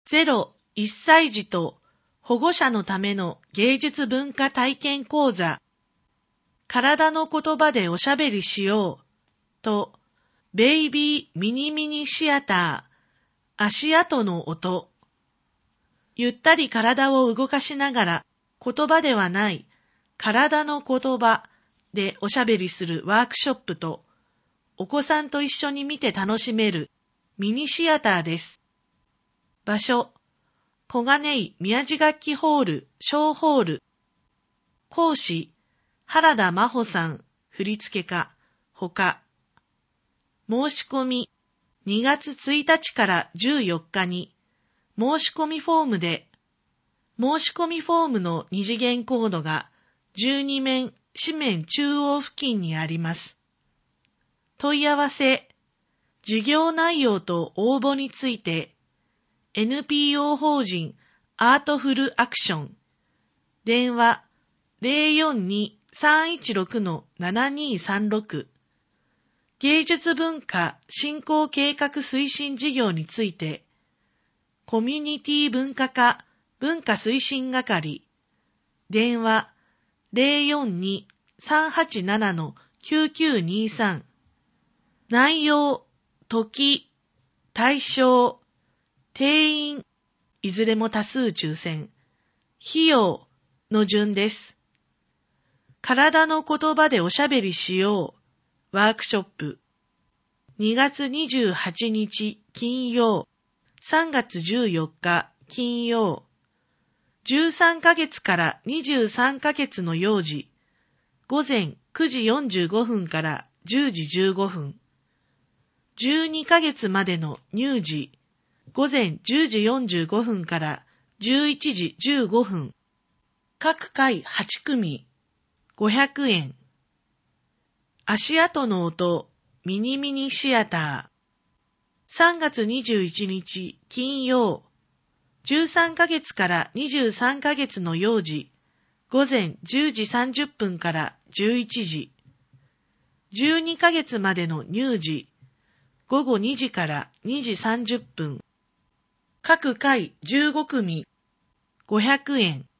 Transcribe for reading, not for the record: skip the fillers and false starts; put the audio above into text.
0-1歳児と保護者のための芸術文化体験講座。体の言葉でおしゃべりしようと、ベイビーミニミニシアター、足跡の音。ゆったり体を動かしながら、言葉ではない体の言葉でおしゃべりするワークショップと、お子さんと一緒に見て楽しめるミニシアターです。場所、小金井宮地楽器ホール小ホール。講師、原田真帆さん、振付家、ほか。申し込み、2月1日から14日に、申し込みフォームで、申し込みフォームの二次元コードが12面、紙面中央付近にあります。問い合わせ、事業内容と応募について、NPO 法人アートフルアクション、電話 042-316-7236、芸術文化振興計画推進事業について、コミュニティ文化課文化推進係、電話 042-387-9923、内容、時、対象、定員、いずれも多数抽選、費用の順です。体の言葉でおしゃべりしようワークショップ。2月28日金曜、3月14日金曜。13ヶ月から23ヶ月の幼児、午前9時45分から10時15分。12ヶ月までの乳児、午前10時45分から11時15分。各回8組、500円。足跡の音、ミニミニシアター。3月21日金曜、13ヶ月から23ヶ月の幼児、午前10時30分から11時。12ヶ月までの乳児、午後2時から2時30分。各回15組、500円。